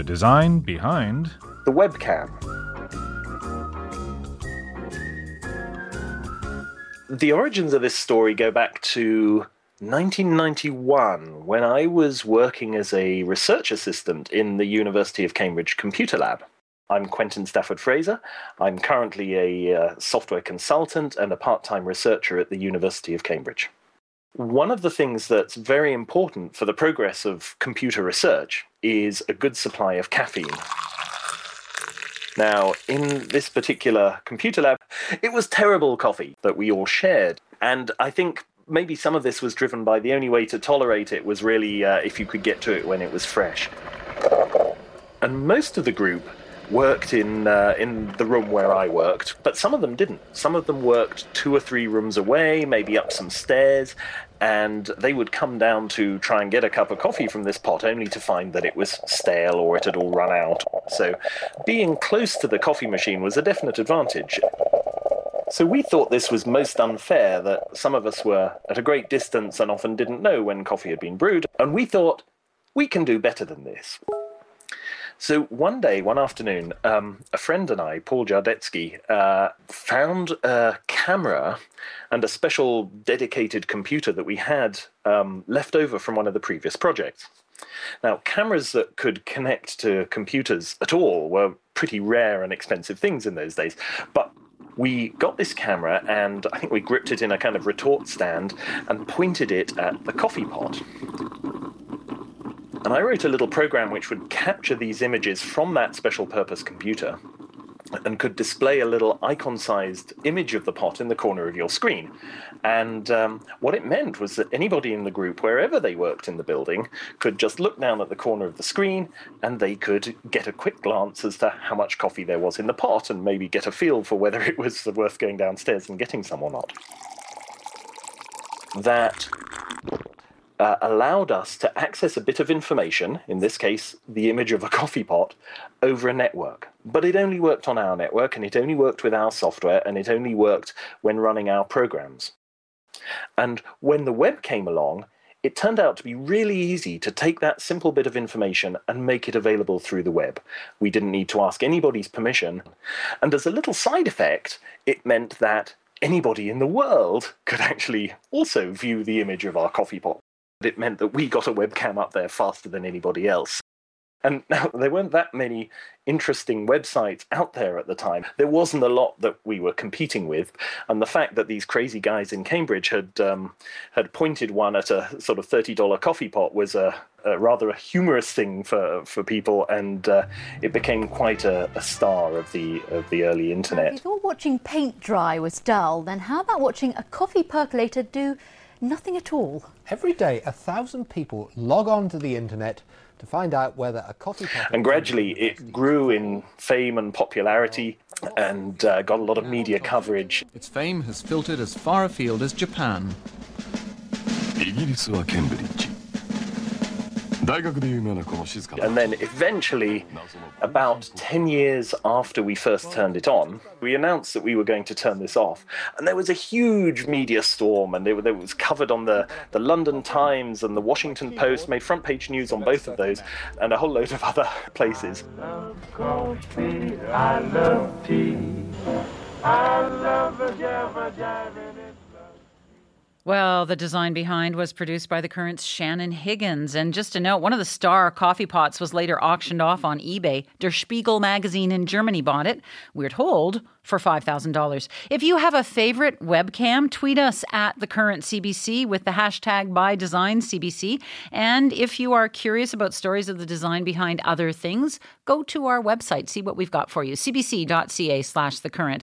design behind the webcam. The origins of this story go back to 1991, when I was working as a research assistant in the University of Cambridge Computer Lab. I'm Quentin Stafford Fraser. I'm currently a software consultant and a part-time researcher at the University of Cambridge. One of the things that's very important for the progress of computer research is a good supply of caffeine. Now, in this particular computer lab, it was terrible coffee that we all shared. And I think maybe some of this was driven by the only way to tolerate it was really if you could get to it when it was fresh. And most of the group worked in the room where I worked, but some of them didn't. Some of them worked 2 or 3 rooms away, maybe up some stairs, and they would come down to try and get a cup of coffee from this pot only to find that it was stale or it had all run out. So being close to the coffee machine was a definite advantage. So we thought this was most unfair, that some of us were at a great distance and often didn't know when coffee had been brewed, and we thought, we can do better than this. So one day, one afternoon, a friend and I, Paul Jardetsky, found a camera and a special dedicated computer that we had left over from one of the previous projects. Now, cameras that could connect to computers at all were pretty rare and expensive things in those days, but we got this camera and I think we gripped it in a kind of retort stand and pointed it at the coffee pot. And I wrote a little program which would capture these images from that special purpose computer and could display a little icon-sized image of the pot in the corner of your screen. And what it meant was that anybody in the group, wherever they worked in the building, could just look down at the corner of the screen and they could get a quick glance as to how much coffee there was in the pot and maybe get a feel for whether it was worth going downstairs and getting some or not. That allowed us to access a bit of information, in this case, the image of a coffee pot, over a network. But it only worked on our network, and it only worked with our software, and it only worked when running our programs. And when the web came along, it turned out to be really easy to take that simple bit of information and make it available through the web. We didn't need to ask anybody's permission. And as a little side effect, it meant that anybody in the world could actually also view the image of our coffee pot. It meant that we got a webcam up there faster than anybody else. And now, there weren't that many interesting websites out there at the time. There wasn't a lot that we were competing with. And the fact that these crazy guys in Cambridge had pointed one at a sort of $30 coffee pot was rather a humorous thing for people. And it became quite a star of the early internet. If you're watching paint dry was dull, then how about watching a coffee percolator do nothing at all? Every day, 1,000 people log on to the internet to find out whether a coffee pot... And gradually it grew in fame and popularity and got a lot of media coverage. Its fame has filtered as far afield as Japan. And then eventually, about 10 years after we first turned it on, we announced that we were going to turn this off. And there was a huge media storm, and it was covered on the London Times and the Washington Post, made front page news on both of those, and a whole load of other places. I love coffee, I love tea, I love a jabba jiving. Well, the design behind was produced by The Current's Shannon Higgins. And just to note, one of the star coffee pots was later auctioned off on eBay. Der Spiegel magazine in Germany bought it, we're told, for $5,000. If you have a favorite webcam, tweet us at The Current CBC with the hashtag #ByDesignCBC. And if you are curious about stories of the design behind other things, go to our website, see what we've got for you, cbc.ca/thecurrent.